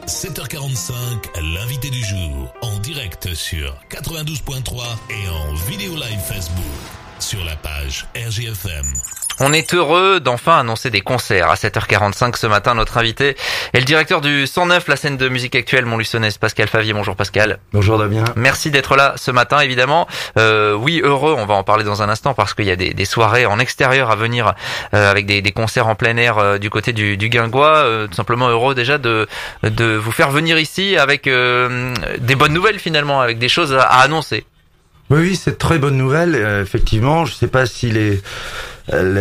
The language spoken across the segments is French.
7h45, l'invité du jour, en direct sur 92.3 et en vidéo live Facebook, sur la page RGFM. On est heureux d'enfin annoncer des concerts. À 7h45 ce matin, notre invité est le directeur du 109, la scène de musique actuelle montluçonnaise, Pascal Favier. Bonjour Pascal. Bonjour Damien. Merci d'être là ce matin, évidemment. Oui, heureux, on va en parler dans un instant parce qu'il y a des soirées en extérieur à venir avec des concerts en plein air du côté du Guingois. Tout simplement heureux déjà de vous faire venir ici avec des bonnes nouvelles finalement, avec des choses à annoncer. Oui, c'est très bonne nouvelle. Effectivement, je sais pas si il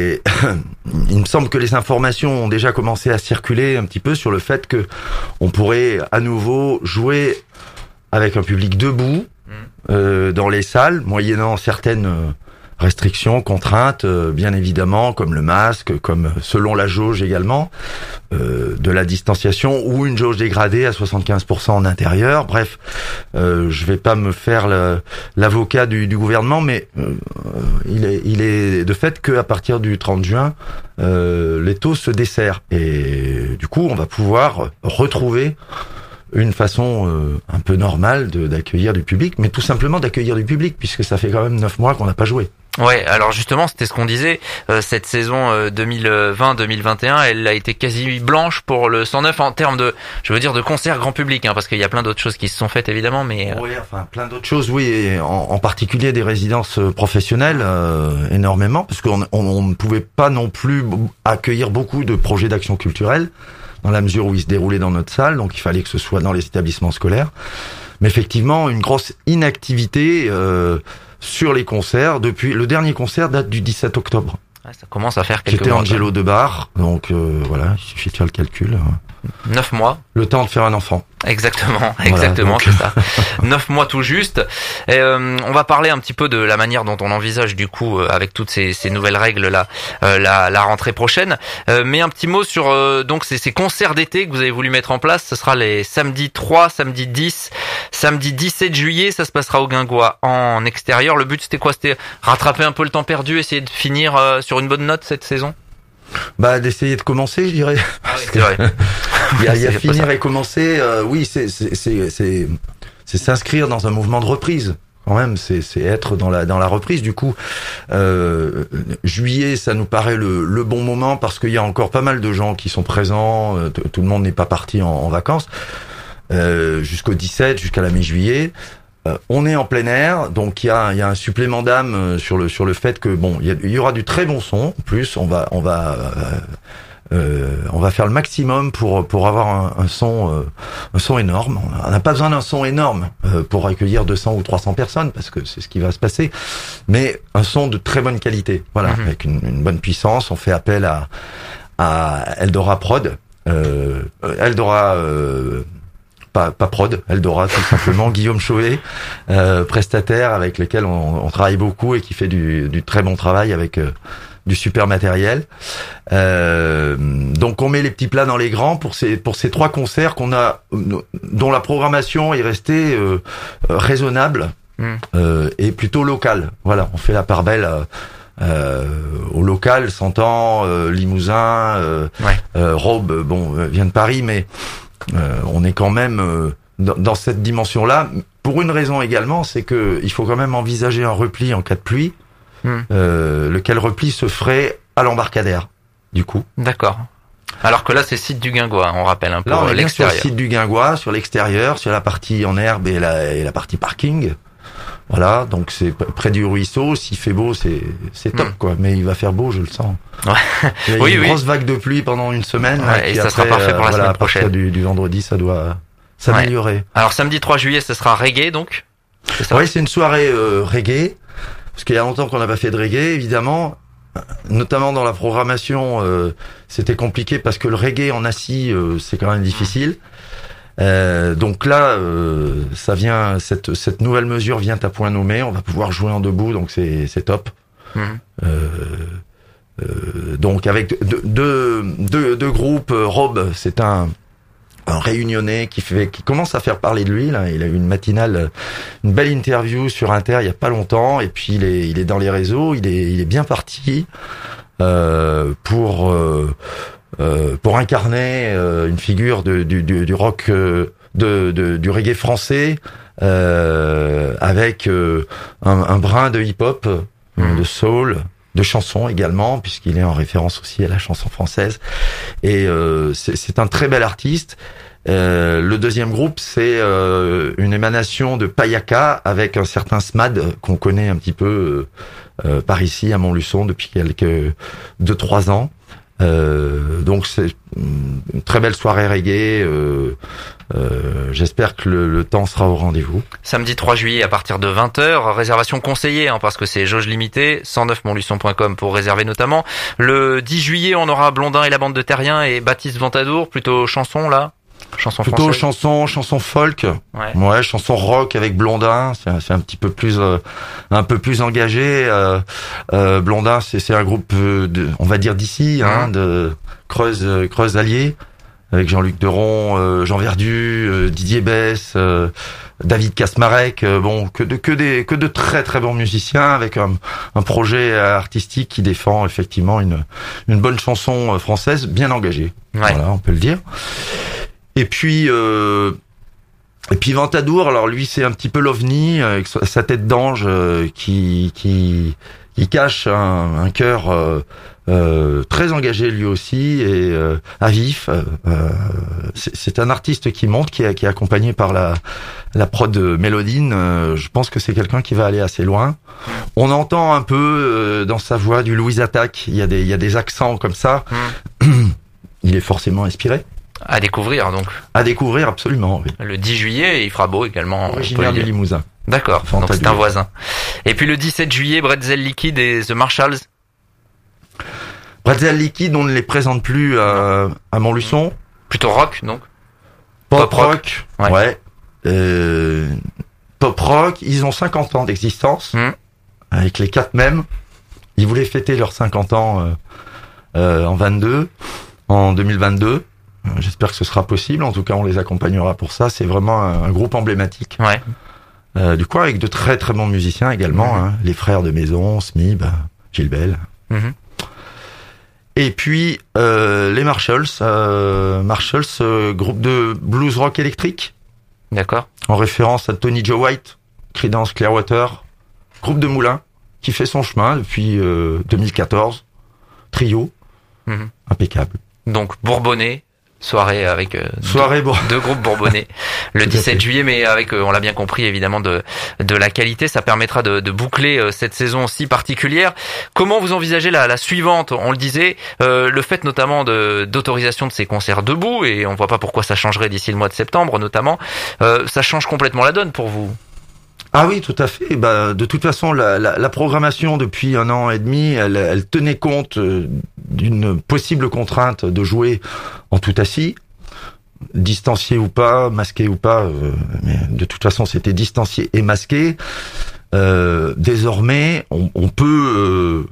me semble que les informations ont déjà commencé à circuler un petit peu sur le fait que on pourrait à nouveau jouer avec un public debout dans les salles, moyennant certaines restrictions, contraintes, bien évidemment, comme le masque, comme selon la jauge également, de la distanciation ou une jauge dégradée à 75% en intérieur. Bref, je vais pas me faire l'avocat du gouvernement, mais il est de fait qu'à partir du 30 juin, les taux se desserrent et du coup, on va pouvoir retrouver une façon un peu normale d'accueillir du public, mais tout simplement d'accueillir du public, puisque ça fait quand même 9 mois qu'on n'a pas joué. Ouais, alors justement, c'était ce qu'on disait, cette saison 2020-2021, elle a été quasi blanche pour le 109 en termes de, je veux dire, de concerts grand public, hein, parce qu'il y a plein d'autres choses qui se sont faites évidemment, mais... Oui, enfin, plein d'autres choses, oui, et en particulier des résidences professionnelles, énormément, parce qu'on ne pouvait pas non plus accueillir beaucoup de projets d'action culturelle, dans la mesure où ils se déroulaient dans notre salle, donc il fallait que ce soit dans les établissements scolaires. Mais effectivement, une grosse inactivité sur les concerts. Depuis le dernier concert date du 17 octobre. Ouais, ça commence à faire quelques mois. C'était Angelo Debar, donc voilà, il suffit de faire le calcul. 9 mois. Le temps de faire un enfant. Exactement, Voilà, donc... c'est ça. 9 mois tout juste. Et on va parler un petit peu de la manière dont on envisage du coup, avec toutes ces nouvelles règles là, la rentrée prochaine. Mais un petit mot sur donc ces concerts d'été que vous avez voulu mettre en place. Ce sera les samedi 3, samedi 10, samedi 17 juillet. Ça se passera au Guingois en extérieur. Le but c'était quoi? C'était rattraper un peu le temps perdu, essayer de finir sur une bonne note cette saison? Bah, d'essayer de commencer, je dirais. Ah oui, c'est vrai. Il y a finir et commencer. Oui, c'est s'inscrire dans un mouvement de reprise. Quand même, c'est être dans la reprise. Du coup, juillet, ça nous paraît le bon moment parce qu'il y a encore pas mal de gens qui sont présents. Tout le monde n'est pas parti en vacances jusqu'au 17, jusqu'à la mi-juillet. On est en plein air, donc il y a un supplément d'âme sur le fait que bon, il y aura du très bon son. En plus, on va faire le maximum pour avoir un son énorme. On n'a pas besoin d'un son énorme pour accueillir 200 ou 300 personnes parce que c'est ce qui va se passer, mais un son de très bonne qualité. Voilà, avec une bonne puissance. On fait appel à Eldora Prod, Eldora. Pas Prod, Eldora tout simplement, Guillaume Chauvet, prestataire avec lequel on travaille beaucoup et qui fait du très bon travail avec du super matériel. Donc on met les petits plats dans les grands pour ces 3 concerts dont la programmation est restée raisonnable et plutôt locale. Voilà, on fait la part belle au local, s'entend Limousin, Robe, vient de Paris, mais on est quand même dans cette dimension-là. Pour une raison également, c'est que il faut quand même envisager un repli en cas de pluie, lequel repli se ferait à l'embarcadère, du coup. D'accord. Alors que là, c'est site du Guingois, on rappelle un peu. Là, on est bien sur le site du Guingois, sur l'extérieur, sur la partie en herbe et la partie parking. Voilà, donc c'est près du ruisseau. S'il fait beau, c'est top, quoi. Mais il va faire beau, je le sens. Ouais. Il y a une grosse vague de pluie pendant une semaine. Ouais, et ça sera parfait pour la semaine prochaine. Du vendredi, ça doit s'améliorer. Ouais. Alors samedi 3 juillet, ce sera reggae, donc. Oui, c'est une soirée reggae. Parce qu'il y a longtemps qu'on n'a pas fait de reggae, évidemment. Notamment dans la programmation, c'était compliqué parce que le reggae en assis, c'est quand même difficile. Donc là, ça vient, cette nouvelle mesure vient à point nommé. On va pouvoir jouer en debout, donc c'est top. Donc avec deux groupes, Rob, c'est un réunionnais qui commence à faire parler de lui là. Il a eu une matinale, une belle interview sur Inter il y a pas longtemps, et puis il est dans les réseaux, il est bien parti pour pour incarner une figure du rock, du reggae français, avec un brin de hip-hop, de soul, de chansons également, puisqu'il est en référence aussi à la chanson française. Et c'est un très bel artiste. Le deuxième groupe, c'est une émanation de Payaka avec un certain Smad qu'on connaît un petit peu par ici à Montluçon depuis quelques 2-3 ans. Donc c'est une très belle soirée reggae. J'espère que le temps sera au rendez-vous. Samedi 3 juillet à partir de 20h, réservation conseillée parce que c'est jauge limitée, 109montluçon.com pour réserver notamment. Le 10 juillet, on aura Blondin et la bande de Terrien et Baptiste Ventadour, plutôt chanson là. Chanson plutôt française. chanson folk, ouais, chanson rock avec Blondin, c'est un petit peu plus un peu plus engagé. Blondin, c'est un groupe on va dire d'ici, de Creuse Allier, avec Jean-Luc Deron, Jean Verdu, Didier Besse, David Kasmarek, que de très très bons musiciens avec un projet artistique qui défend effectivement une bonne chanson française bien engagée. Ouais. Voilà, on peut le dire. Et puis Ventadour, alors lui c'est un petit peu l'ovni avec sa tête d'ange qui cache un cœur très engagé lui aussi et à vif. C'est un artiste qui monte, qui est accompagné par la prod Mélodine. Je pense que c'est quelqu'un qui va aller assez loin. On entend un peu dans sa voix du Louise Attaque. Il y a des accents comme ça. Il est forcément inspiré. À découvrir donc. À découvrir absolument, oui. Le 10 juillet, il fera beau également. Originaire des Limousins. D'accord, donc c'est un voisin. Et puis le 17 juillet, Bretzel Liquide et The Marshalls. Bretzel Liquide, on ne les présente plus à Montluçon. Plutôt rock, donc. Pop rock. Ouais. Pop rock, ils ont 50 ans d'existence. Avec les 4 mêmes. Ils voulaient fêter leurs 50 ans en 2022. J'espère que ce sera possible. En tout cas, on les accompagnera pour ça. C'est vraiment un groupe emblématique. Ouais. Du coup, avec de très très bons musiciens également. Les frères de Maison, Smib, Gilles Bell. Et puis les Marshalls. Groupe de blues rock électrique. D'accord. En référence à Tony Joe White, Creedence Clearwater. Groupe de Moulins qui fait son chemin depuis 2014. Trio. Impeccable. Donc Bourbonnais. Soirée avec deux groupes bourbonnais le 17 juillet, mais avec, on l'a bien compris, évidemment de la qualité. Ça permettra de boucler cette saison si particulière. Comment vous envisagez la suivante? On le disait, le fait notamment d'autorisation de ces concerts debout, et on voit pas pourquoi ça changerait d'ici le mois de septembre notamment. Ça change complètement la donne pour vous. Ah oui, tout à fait. De toute façon, la programmation depuis 1 an et demi, elle tenait compte d'une possible contrainte de jouer en tout assis, distancié ou pas, masqué ou pas. Mais de toute façon, c'était distancié et masqué. Désormais, on peut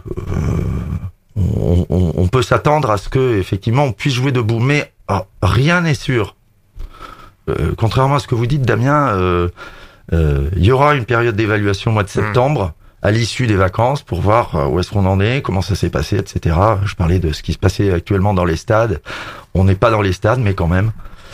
s'attendre à ce que effectivement on puisse jouer debout, mais rien n'est sûr. Contrairement à ce que vous dites, Damien. Il y aura une période d'évaluation au mois de septembre, à l'issue des vacances, pour voir où est-ce qu'on en est, comment ça s'est passé, etc. Je parlais de ce qui se passait actuellement dans les stades. On n'est pas dans les stades, mais quand même.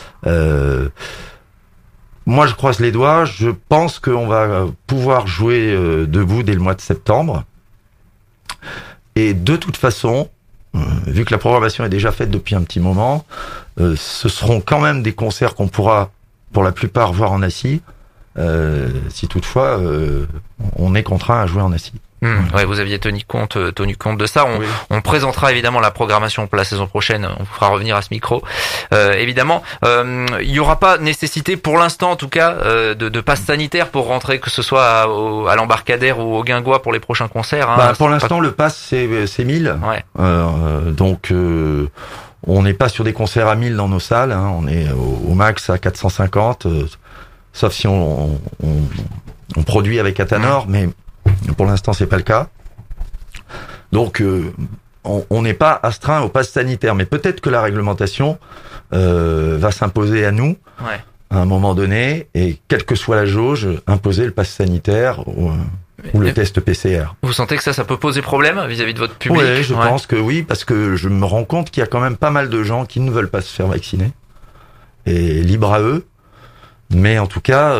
Moi, je croise les doigts. Je pense qu'on va pouvoir jouer debout dès le mois de septembre. Et de toute façon, vu que la programmation est déjà faite depuis un petit moment, ce seront quand même des concerts qu'on pourra, pour la plupart, voir en assis. Si toutefois on est contraint à jouer en assis. Ouais, vous aviez tenu compte de ça. On présentera évidemment la programmation pour la saison prochaine. On vous fera revenir à ce micro. Évidemment, il y aura pas nécessité pour l'instant, en tout cas, de passe sanitaire pour rentrer, que ce soit à l'Embarcadère ou au Guingois pour les prochains concerts. Pour l'instant, le pass c'est 1000. Ouais. Donc on n'est pas sur des concerts à 1000 dans nos salles. On est au max à 450. Sauf si on produit avec Athanor, mais pour l'instant c'est pas le cas. Donc on n'est pas astreint au pass sanitaire, mais peut-être que la réglementation va s'imposer à nous à un moment donné, et quelle que soit la jauge, imposer le pass sanitaire ou le test PCR. Vous sentez que ça peut poser problème vis-à-vis de votre public? Oui, je pense que oui, parce que je me rends compte qu'il y a quand même pas mal de gens qui ne veulent pas se faire vacciner. Et libre à eux. Mais en tout cas,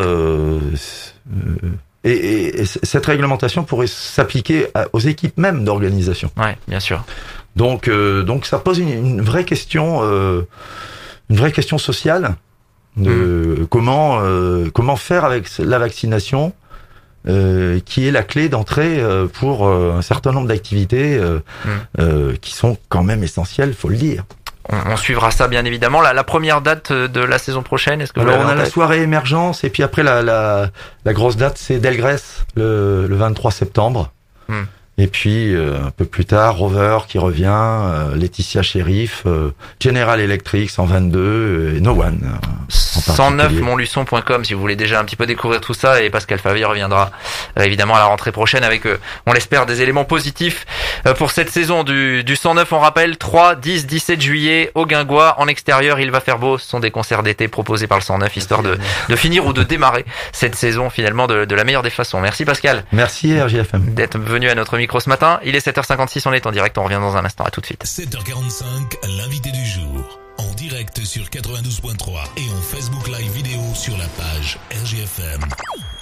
et cette réglementation pourrait s'appliquer aux équipes même d'organisation. Ouais, bien sûr. Donc ça pose une vraie question sociale de comment faire avec la vaccination, qui est la clé d'entrée pour un certain nombre d'activités qui sont quand même essentielles, faut le dire. On suivra ça bien évidemment. La première date de la saison prochaine, est-ce que alors on a la soirée émergence et puis après la grosse date c'est Delgrès le 23 septembre. Et puis un peu plus tard Rover qui revient, Laetitia Sheriff, General Electric 122 et No One. 109montluçon.com si vous voulez déjà un petit peu découvrir tout ça, et Pascal Favy reviendra évidemment à la rentrée prochaine avec on l'espère des éléments positifs pour cette saison du 109. On rappelle 3, 10, 17 juillet au Guingois en extérieur, il va faire beau. Ce sont des concerts d'été proposés par le 109 histoire de finir ou de démarrer cette saison finalement de la meilleure des façons. Merci Pascal. Merci RJFM d'être venu à notre micro ce matin. Il est 7h56, on est en direct, on revient dans un instant, à tout de suite. 7h45, l'invité du jour, en direct sur 92.3 et en Facebook Live vidéo sur la page RJFM.